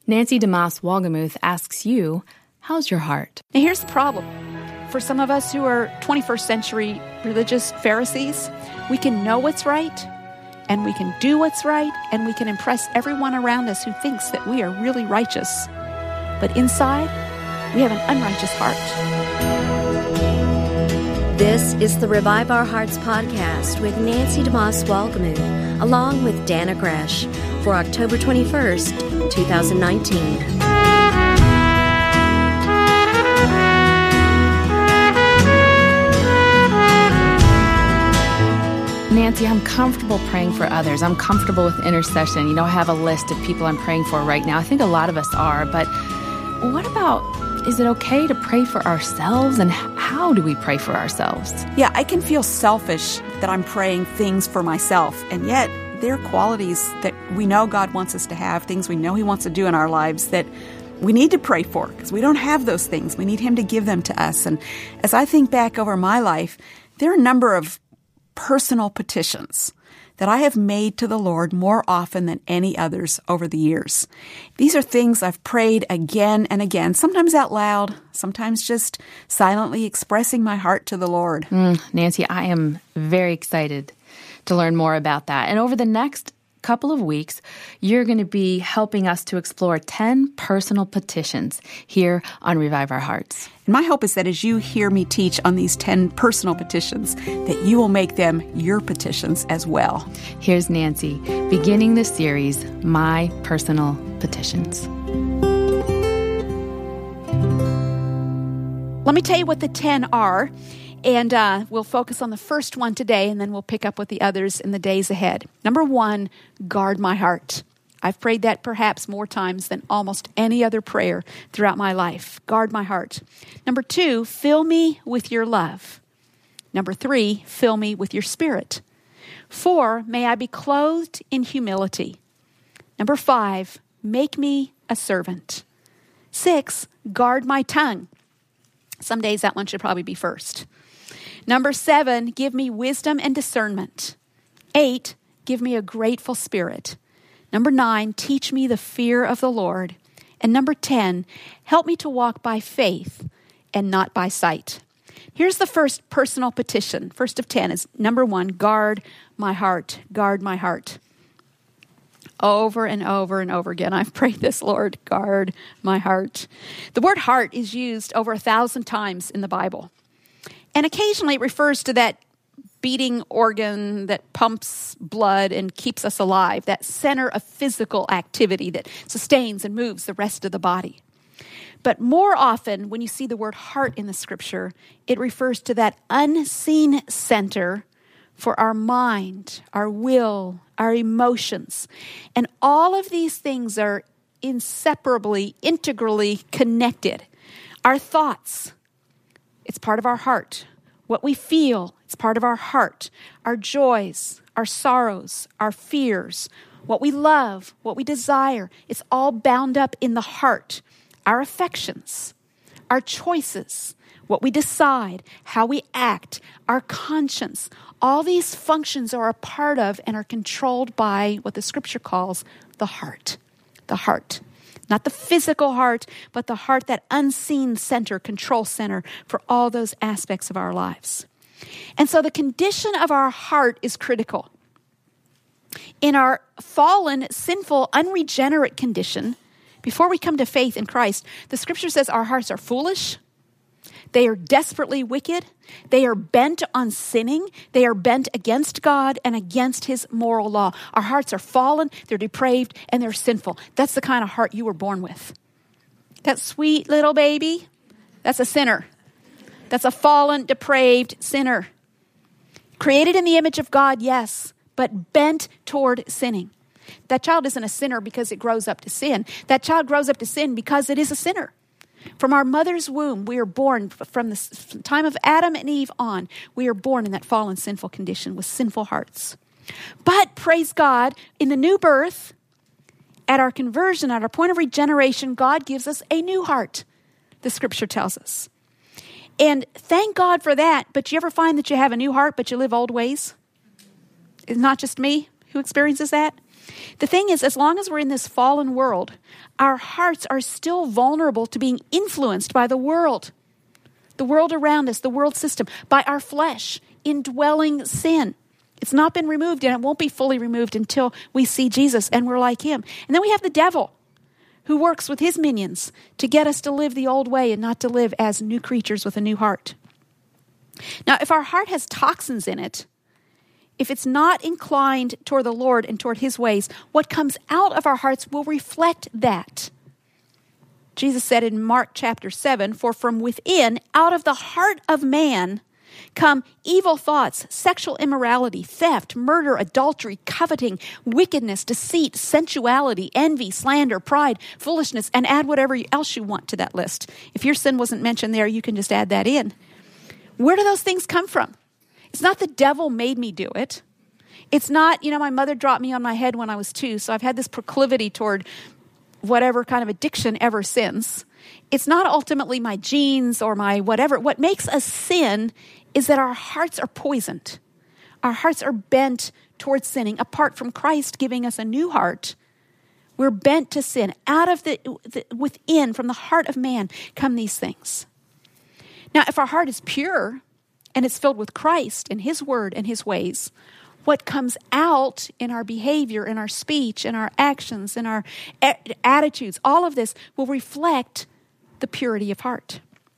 Nancy DeMoss Wolgemuth asks you, how's your heart? Now here's the problem. For some of us who are 21st century religious Pharisees, we can know what's right, and we can do what's right, and we can impress everyone around us who thinks that we are really righteous. But inside, we have an unrighteous heart. This is the Revive Our Hearts podcast with Nancy DeMoss Wolgemuth, along with Dana Gresh, for October 21st, 2019. Nancy, I'm comfortable praying for others. I'm comfortable with intercession. You know, I have a list of people I'm praying for right now. I think a lot of us are, but what about, is it okay to pray for ourselves? And how do we pray for ourselves? Yeah, I can feel selfish that I'm praying things for myself, and yet there are qualities that we know God wants us to have, things we know He wants to do in our lives that we need to pray for because we don't have those things. We need Him to give them to us. And as I think back over my life, there are a number of personal petitions that I have made to the Lord more often than any others over the years. These are things I've prayed again and again, sometimes out loud, sometimes just silently expressing my heart to the Lord. Nancy, I am very excited to learn more about that. And over the next couple of weeks, you're going to be helping us to explore 10 personal petitions here on Revive Our Hearts. And my hope is that as you hear me teach on these 10 personal petitions, that you will make them your petitions as well. Here's Nancy, beginning the series, My Personal Petitions. Let me tell you what the 10 are. And we'll focus on the first one today, and then we'll pick up with the others in the days ahead. Number 1, guard my heart. I've prayed that perhaps more times than almost any other prayer throughout my life. Guard my heart. Number 2, fill me with your love. Number 3, fill me with your spirit. 4, may I be clothed in humility. Number 5, make me a servant. 6, guard my tongue. Some days that one should probably be first. Number 7, give me wisdom and discernment. 8, give me a grateful spirit. Number 9, teach me the fear of the Lord. And number 10, help me to walk by faith and not by sight. Here's the first personal petition. First of 10 is number 1, guard my heart, guard my heart. Over and over and over again, I've prayed this, Lord, guard my heart. The word heart is used over 1,000 times in the Bible. And occasionally it refers to that beating organ that pumps blood and keeps us alive, that center of physical activity that sustains and moves the rest of the body. But more often, when you see the word heart in the scripture, it refers to that unseen center for our mind, our will, our emotions. And all of these things are inseparably, integrally connected. Our thoughts, it's part of our heart. What we feel, it's part of our heart. Our joys, our sorrows, our fears, what we love, what we desire, it's all bound up in the heart. Our affections, our choices, what we decide, how we act, our conscience, all these functions are a part of and are controlled by what the scripture calls the heart. The heart. Not the physical heart, but the heart, that unseen center, control center for all those aspects of our lives. And so the condition of our heart is critical. In our fallen, sinful, unregenerate condition, before we come to faith in Christ, the scripture says our hearts are foolish. They are desperately wicked. They are bent on sinning. They are bent against God and against His moral law. Our hearts are fallen, they're depraved, and they're sinful. That's the kind of heart you were born with. That sweet little baby, that's a sinner. That's a fallen, depraved sinner. Created in the image of God, yes, but bent toward sinning. That child isn't a sinner because it grows up to sin. That child grows up to sin because it is a sinner. From our mother's womb, we are born, from the time of Adam and Eve on, we are born in that fallen, sinful condition with sinful hearts. But praise God, in the new birth, at our conversion, at our point of regeneration, God gives us a new heart, the scripture tells us. And thank God for that, but you ever find that you have a new heart, but you live old ways? It's not just me who experiences that. The thing is, as long as we're in this fallen world, our hearts are still vulnerable to being influenced by the world around us, the world system, by our flesh, indwelling sin. It's not been removed, and it won't be fully removed until we see Jesus and we're like him. And then we have the devil, who works with his minions to get us to live the old way and not to live as new creatures with a new heart. Now, if our heart has toxins in it, if it's not inclined toward the Lord and toward his ways, what comes out of our hearts will reflect that. Jesus said in Mark chapter 7, "For from within, out of the heart of man, come evil thoughts, sexual immorality, theft, murder, adultery, coveting, wickedness, deceit, sensuality, envy, slander, pride, foolishness," and add whatever else you want to that list. If your sin wasn't mentioned there, you can just add that in. Where do those things come from? It's not the devil made me do it. It's not, my mother dropped me on my head when I was 2, so I've had this proclivity toward whatever kind of addiction ever since. It's not ultimately my genes or my whatever. What makes us sin is that our hearts are poisoned. Our hearts are bent towards sinning. Apart from Christ giving us a new heart, we're bent to sin. Out of within, from the heart of man, come these things. Now, if our heart is pure and it's filled with Christ and his word and his ways, what comes out in our behavior, in our speech, in our actions, in our attitudes, all of this will reflect the purity of heart.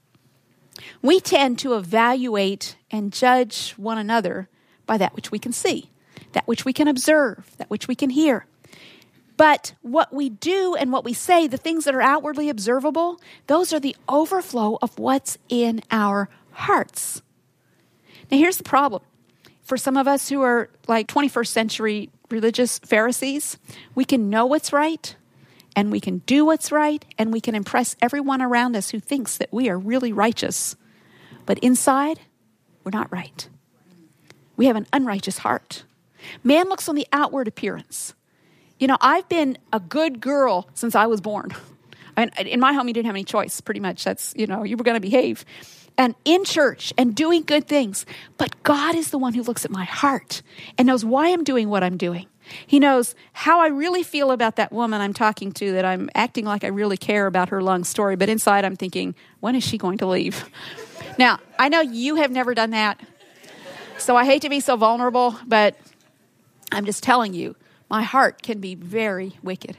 We tend to evaluate and judge one another by that which we can see, that which we can observe, that which we can hear. But what we do and what we say, the things that are outwardly observable, those are the overflow of what's in our hearts. Now, here's the problem. For some of us who are like 21st century religious Pharisees, we can know what's right, and we can do what's right, and we can impress everyone around us who thinks that we are really righteous. But inside, we're not right. We have an unrighteous heart. Man looks on the outward appearance. I've been a good girl since I was born. In my home, you didn't have any choice, pretty much. That's, you were going to behave. And in church and doing good things. But God is the one who looks at my heart and knows why I'm doing what I'm doing. He knows how I really feel about that woman I'm talking to, that I'm acting like I really care about her long story. But inside I'm thinking, when is she going to leave? Now, I know you have never done that. So I hate to be so vulnerable, but I'm just telling you, my heart can be very wicked.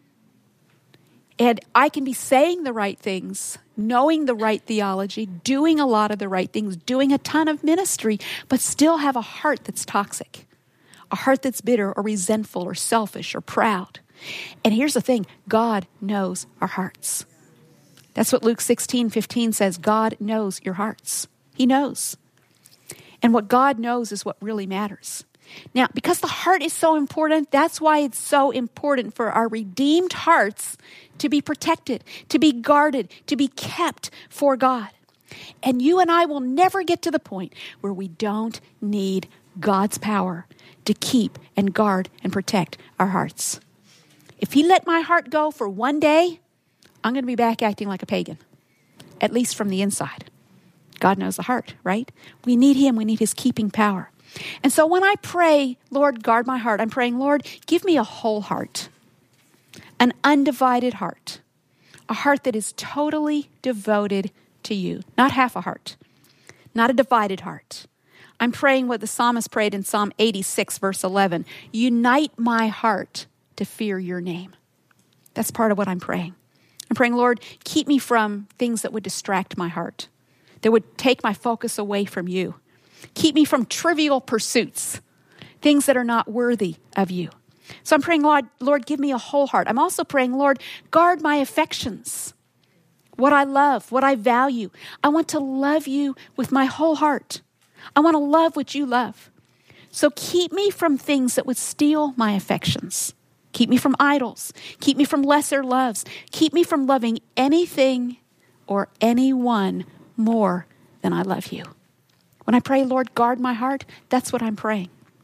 And I can be saying the right things, knowing the right theology, doing a lot of the right things, doing a ton of ministry, but still have a heart that's toxic, a heart that's bitter or resentful or selfish or proud. And here's the thing, God knows our hearts. That's what Luke 16:15 says. God knows your hearts. He knows. And what God knows is what really matters. Now, because the heart is so important, that's why it's so important for our redeemed hearts to be protected, to be guarded, to be kept for God. And you and I will never get to the point where we don't need God's power to keep and guard and protect our hearts. If he let my heart go for one day, I'm going to be back acting like a pagan, at least from the inside. God knows the heart, right? We need him. We need his keeping power. And so when I pray, Lord, guard my heart, I'm praying, Lord, give me a whole heart, an undivided heart, a heart that is totally devoted to you, not half a heart, not a divided heart. I'm praying what the psalmist prayed in Psalm 86, verse 11, unite my heart to fear your name. That's part of what I'm praying. I'm praying, Lord, keep me from things that would distract my heart, that would take my focus away from you. Keep me from trivial pursuits, things that are not worthy of you. So I'm praying, Lord, give me a whole heart. I'm also praying, Lord, guard my affections, what I love, what I value. I want to love you with my whole heart. I want to love what you love. So keep me from things that would steal my affections. Keep me from idols. Keep me from lesser loves. Keep me from loving anything or anyone more than I love you. When I pray, Lord, guard my heart, that's what I'm praying.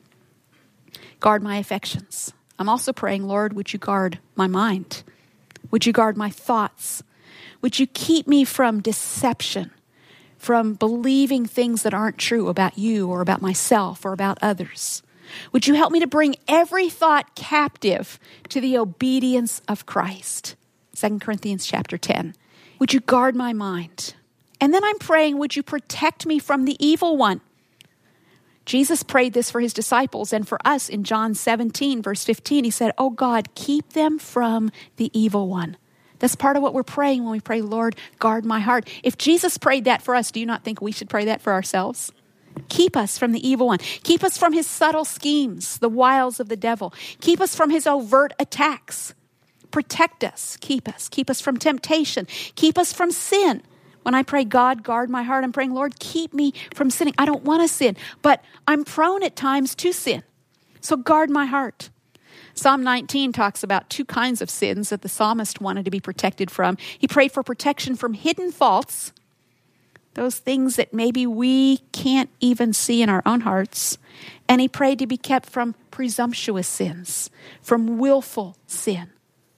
Guard my affections. I'm also praying, Lord, would you guard my mind? Would you guard my thoughts? Would you keep me from deception, from believing things that aren't true about you or about myself or about others? Would you help me to bring every thought captive to the obedience of Christ? 2 Corinthians chapter 10. Would you guard my mind? And then I'm praying, would you protect me from the evil one? Jesus prayed this for his disciples and for us in John 17, verse 15. He said, oh God, keep them from the evil one. That's part of what we're praying when we pray, Lord, guard my heart. If Jesus prayed that for us, do you not think we should pray that for ourselves? Keep us from the evil one. Keep us from his subtle schemes, the wiles of the devil. Keep us from his overt attacks. Protect us. Keep us. Keep us from temptation. Keep us from sin. When I pray, God, guard my heart, I'm praying, Lord, keep me from sinning. I don't want to sin, but I'm prone at times to sin. So guard my heart. Psalm 19 talks about two kinds of sins that the psalmist wanted to be protected from. He prayed for protection from hidden faults, those things that maybe we can't even see in our own hearts. And he prayed to be kept from presumptuous sins, from willful sin.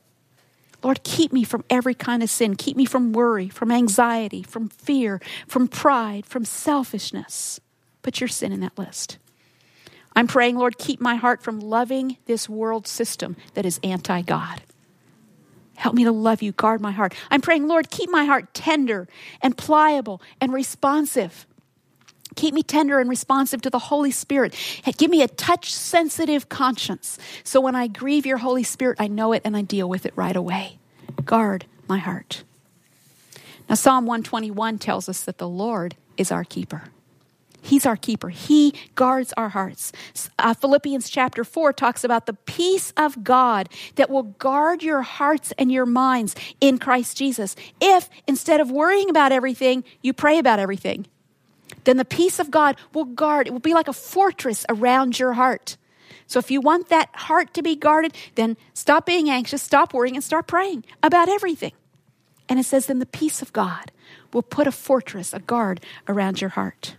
Lord, keep me from every kind of sin. Keep me from worry, from anxiety, from fear, from pride, from selfishness. Put your sin in that list. I'm praying, Lord, keep my heart from loving this world system that is anti-God. Help me to love you. Guard my heart. I'm praying, Lord, keep my heart tender and pliable and responsive. Keep me tender and responsive to the Holy Spirit. Give me a touch-sensitive conscience. So when I grieve your Holy Spirit, I know it and I deal with it right away. Guard my heart. Now, Psalm 121 tells us that the Lord is our keeper. He's our keeper. He guards our hearts. Philippians chapter 4 talks about the peace of God that will guard your hearts and your minds in Christ Jesus. If instead of worrying about everything, you pray about everything, then the peace of God will guard. It will be like a fortress around your heart. So if you want that heart to be guarded, then stop being anxious, stop worrying, and start praying about everything. And it says then the peace of God will put a fortress, a guard around your heart.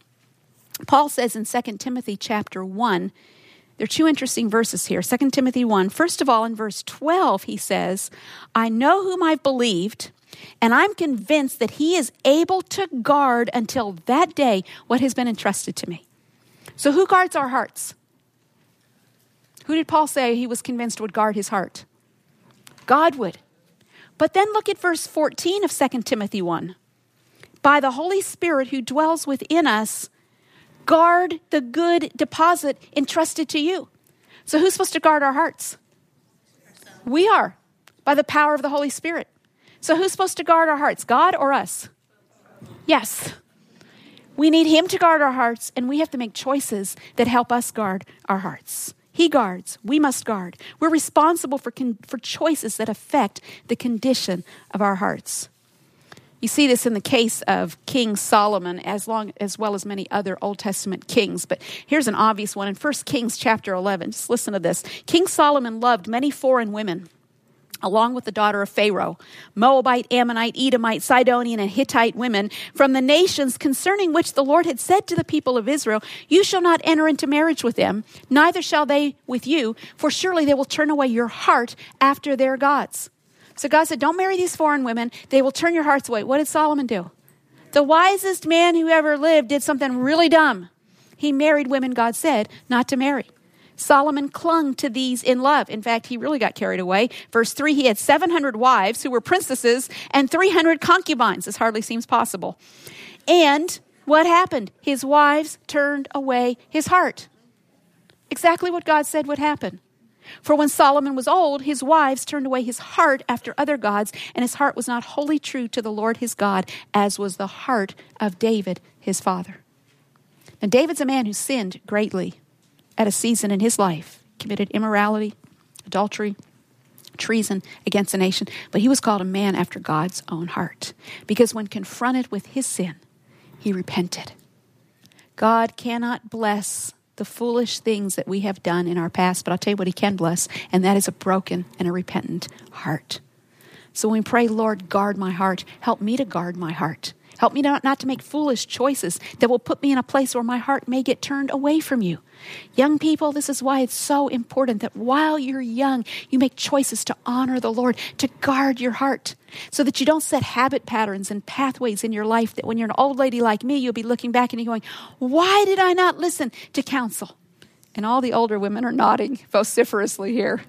Paul says in 2 Timothy chapter 1, there are two interesting verses here. 2 Timothy 1, first of all, in verse 12, he says, I know whom I've believed, and I'm convinced that he is able to guard until that day what has been entrusted to me. So who guards our hearts? Who did Paul say he was convinced would guard his heart? God would. But then look at verse 14 of 2 Timothy 1. By the Holy Spirit who dwells within us, guard the good deposit entrusted to you. So who's supposed to guard our hearts? We are, by the power of the Holy Spirit. So who's supposed to guard our hearts, God or us? Yes. We need him to guard our hearts, and we have to make choices that help us guard our hearts. He guards. We must guard. We're responsible for choices that affect the condition of our hearts. You see this in the case of King Solomon as well as many other Old Testament kings. But here's an obvious one in 1 Kings chapter 11. Just listen to this. King Solomon loved many foreign women, along with the daughter of Pharaoh, Moabite, Ammonite, Edomite, Sidonian, and Hittite women from the nations concerning which the Lord had said to the people of Israel, you shall not enter into marriage with them, neither shall they with you, for surely they will turn away your heart after their gods. So God said, don't marry these foreign women. They will turn your hearts away. What did Solomon do? The wisest man who ever lived did something really dumb. He married women God said not to marry. Solomon clung to these in love. In fact, he really got carried away. Verse 3, he had 700 wives who were princesses and 300 concubines. This hardly seems possible. And what happened? His wives turned away his heart. Exactly what God said would happen. For when Solomon was old, his wives turned away his heart after other gods, and his heart was not wholly true to the Lord his God, as was the heart of David, his father. Now, David's a man who sinned greatly at a season in his life, committed immorality, adultery, treason against a nation, but he was called a man after God's own heart, because when confronted with his sin, he repented. God cannot bless the foolish things that we have done in our past, but I'll tell you what he can bless, and that is a broken and a repentant heart. So when we pray, Lord, guard my heart, help me to guard my heart. Help me not to make foolish choices that will put me in a place where my heart may get turned away from you. Young people, this is why it's so important that while you're young, you make choices to honor the Lord, to guard your heart, so that you don't set habit patterns and pathways in your life that when you're an old lady like me, you'll be looking back and you're going, why did I not listen to counsel? And all the older women are nodding vociferously here.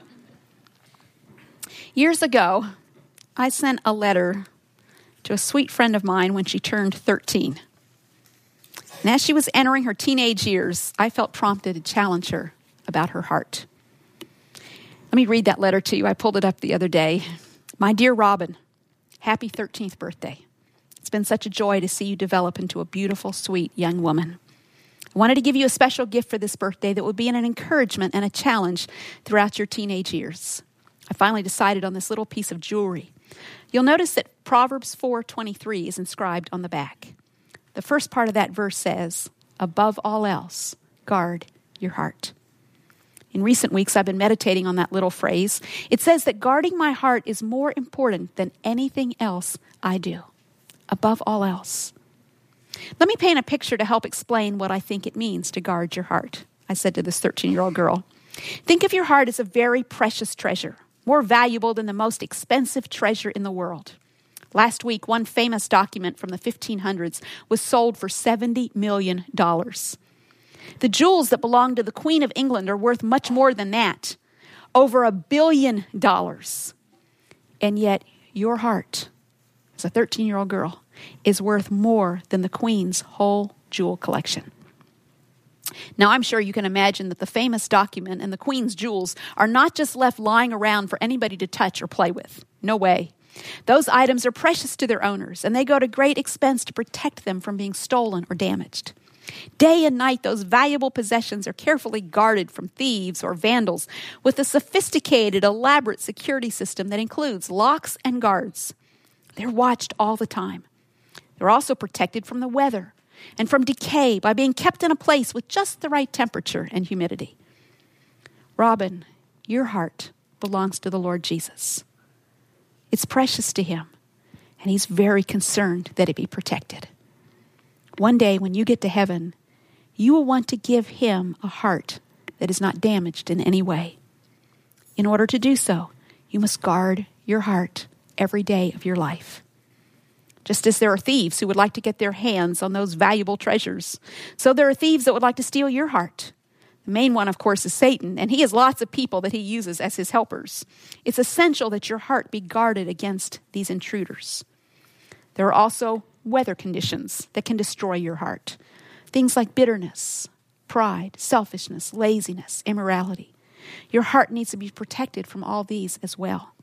Years ago, I sent a letter to a sweet friend of mine when she turned 13. And as she was entering her teenage years, I felt prompted to challenge her about her heart. Let me read that letter to you. I pulled it up the other day. My dear Robin, happy 13th birthday. It's been such a joy to see you develop into a beautiful, sweet young woman. I wanted to give you a special gift for this birthday that would be an encouragement and a challenge throughout your teenage years. I finally decided on this little piece of jewelry. You'll notice that Proverbs 4:23 is inscribed on the back. The first part of that verse says, above all else, guard your heart. In recent weeks, I've been meditating on that little phrase. It says that guarding my heart is more important than anything else I do. Above all else. Let me paint a picture to help explain what I think it means to guard your heart, I said to this 13-year-old girl. Think of your heart as a very precious treasure, more valuable than the most expensive treasure in the world. Last week, one famous document from the 1500s was sold for $70 million. The jewels that belong to the Queen of England are worth much more than that, over $1 billion. And yet, your heart, as a 13-year-old girl, is worth more than the Queen's whole jewel collection. Now, I'm sure you can imagine that the famous document and the Queen's jewels are not just left lying around for anybody to touch or play with. No way. Those items are precious to their owners, and they go to great expense to protect them from being stolen or damaged. Day and night, those valuable possessions are carefully guarded from thieves or vandals with a sophisticated, elaborate security system that includes locks and guards. They're watched all the time. They're also protected from the weather and from decay by being kept in a place with just the right temperature and humidity. Robin, your heart belongs to the Lord Jesus. It's precious to him, and he's very concerned that it be protected. One day when you get to heaven, you will want to give him a heart that is not damaged in any way. In order to do so, you must guard your heart every day of your life. Just as there are thieves who would like to get their hands on those valuable treasures, so there are thieves that would like to steal your heart. The main one, of course, is Satan, and he has lots of people that he uses as his helpers. It's essential that your heart be guarded against these intruders. There are also weather conditions that can destroy your heart. Things like bitterness, pride, selfishness, laziness, immorality. Your heart needs to be protected from all these as well.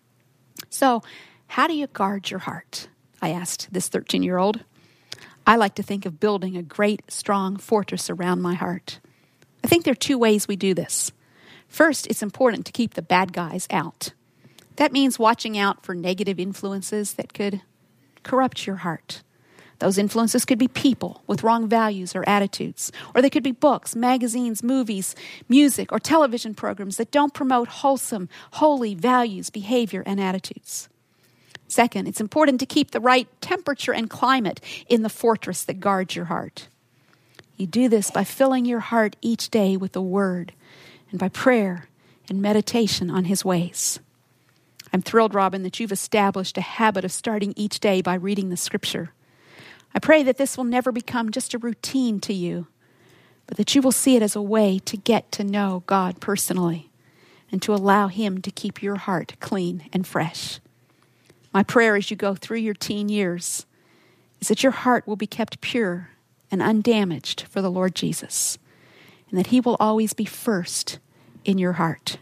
So, how do you guard your heart? I asked this 13-year-old. I like to think of building a great, strong fortress around my heart. I think there are two ways we do this. First, it's important to keep the bad guys out. That means watching out for negative influences that could corrupt your heart. Those influences could be people with wrong values or attitudes, or they could be books, magazines, movies, music, or television programs that don't promote wholesome, holy values, behavior, and attitudes. Second, it's important to keep the right temperature and climate in the fortress that guards your heart. You do this by filling your heart each day with the Word and by prayer and meditation on His ways. I'm thrilled, Robin, that you've established a habit of starting each day by reading the Scripture. I pray that this will never become just a routine to you, but that you will see it as a way to get to know God personally and to allow Him to keep your heart clean and fresh. My prayer as you go through your teen years is that your heart will be kept pure and undamaged for the Lord Jesus, and that He will always be first in your heart.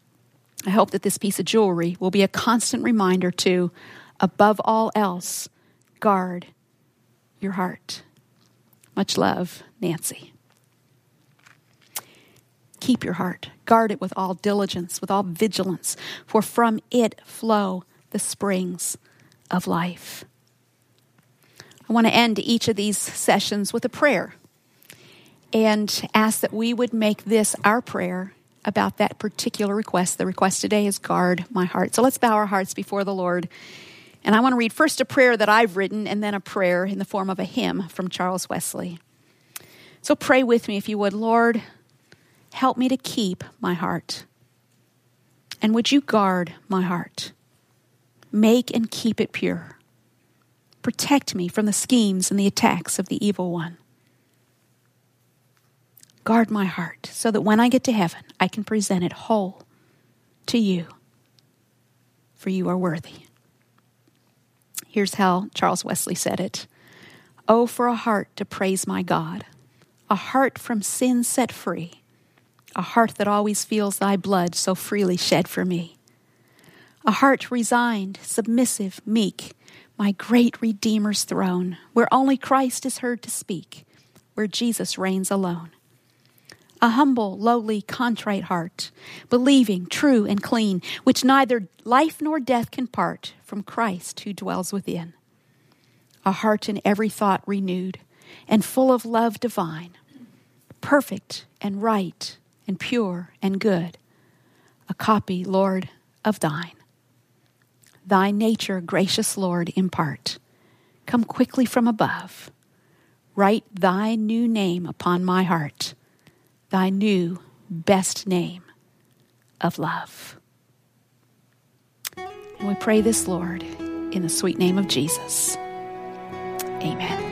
I hope that this piece of jewelry will be a constant reminder to, above all else, guard your heart. Much love, Nancy. Keep your heart. Guard it with all diligence, with all vigilance, for from it flow the springs of life. I want to end each of these sessions with a prayer and ask that we would make this our prayer about that particular request. The request today is guard my heart. So let's bow our hearts before the Lord. And I want to read first a prayer that I've written and then a prayer in the form of a hymn from Charles Wesley. So pray with me if you would. Lord, help me to keep my heart. And would you guard my heart? Make and keep it pure. Protect me from the schemes and the attacks of the evil one. Guard my heart so that when I get to heaven, I can present it whole to you, for you are worthy. Here's how Charles Wesley said it. Oh, for a heart to praise my God, a heart from sin set free, a heart that always feels thy blood so freely shed for me, a heart resigned, submissive, meek, my great Redeemer's throne, where only Christ is heard to speak, where Jesus reigns alone. A humble, lowly, contrite heart, believing, true, and clean, which neither life nor death can part from Christ who dwells within. A heart in every thought renewed, and full of love divine, perfect and right and pure and good, a copy, Lord, of thine. Thy nature, gracious Lord, impart. Come quickly from above. Write thy new name upon my heart, thy new best name of love. And we pray this, Lord, in the sweet name of Jesus. Amen.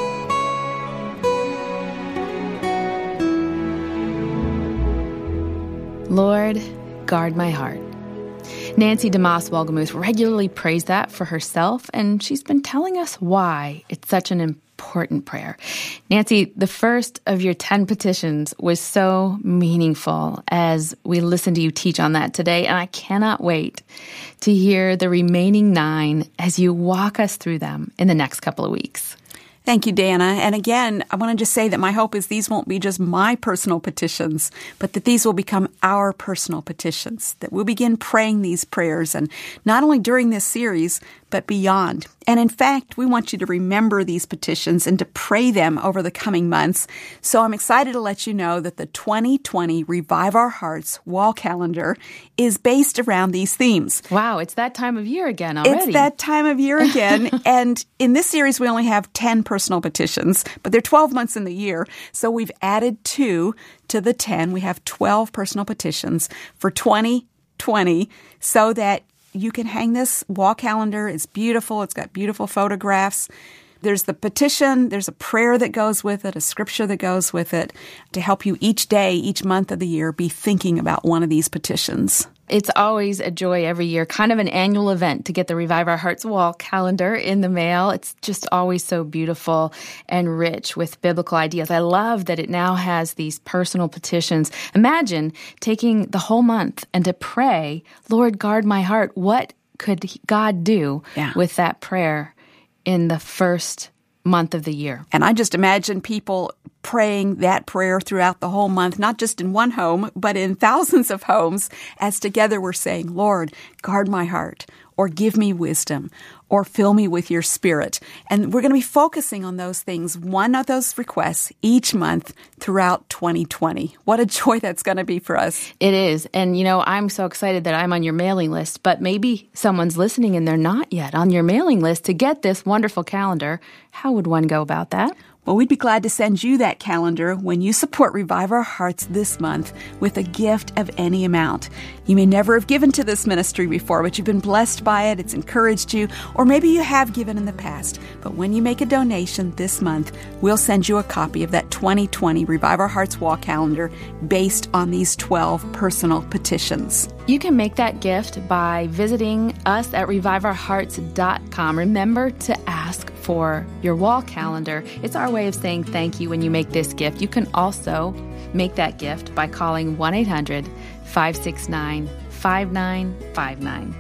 Lord, guard my heart. Nancy DeMoss Wolgemuth regularly prays that for herself, and she's been telling us why it's such an important prayer. Nancy, the first of your 10 petitions was so meaningful as we listen to you teach on that today, and I cannot wait to hear the remaining 9 as you walk us through them in the next couple of weeks. Thank you, Dana. And again, I want to just say that my hope is these won't be just my personal petitions, but that these will become our personal petitions, that we'll begin praying these prayers, and not only during this series, but beyond. And in fact, we want you to remember these petitions and to pray them over the coming months. So I'm excited to let you know that the 2020 Revive Our Hearts wall calendar is based around these themes. Wow, it's that time of year again already. It's that time of year again. And in this series, we only have 10 personal petitions, but they're 12 months in the year. So we've added 2 to the 10. We have 12 personal petitions for 2020 so that you can hang this wall calendar. It's beautiful. It's got beautiful photographs. There's the petition. There's a prayer that goes with it, a scripture that goes with it to help you each day, each month of the year be thinking about one of these petitions. It's always a joy every year, kind of an annual event to get the Revive Our Hearts wall calendar in the mail. It's just always so beautiful and rich with biblical ideas. I love that it now has these personal petitions. Imagine taking the whole month and to pray, Lord, guard my heart. What could God do with that prayer in the first month of the year? And I just imagine people praying that prayer throughout the whole month, not just in one home, but in thousands of homes, as together we're saying, Lord, guard my heart, or give me wisdom, or fill me with your spirit. And we're going to be focusing on those things, one of those requests each month throughout 2020. What a joy that's going to be for us. It is. And, you know, I'm so excited that I'm on your mailing list, but maybe someone's listening and they're not yet on your mailing list to get this wonderful calendar. How would one go about that? Well, we'd be glad to send you that calendar when you support Revive Our Hearts this month with a gift of any amount. You may never have given to this ministry before, but you've been blessed by it, it's encouraged you, or maybe you have given in the past. But when you make a donation this month, we'll send you a copy of that 2020 Revive Our Hearts wall calendar based on these 12 personal petitions. You can make that gift by visiting us at reviveourhearts.com. Remember to ask for your wall calendar. It's our way of saying thank you when you make this gift. You can also make that gift by calling 1-800-569-5959.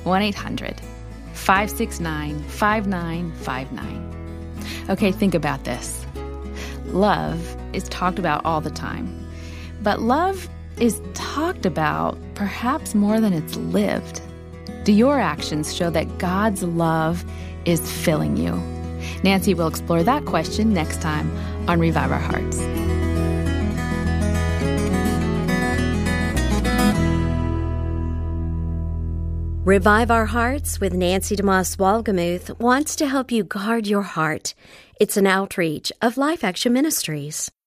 1-800-569-5959. Okay, think about this. Love is talked about all the time, but love is talked about perhaps more than it's lived. Do your actions show that God's love is filling you? Nancy will explore that question next time on Revive Our Hearts. Revive Our Hearts with Nancy DeMoss Wolgemuth wants to help you guard your heart. It's an outreach of Life Action Ministries.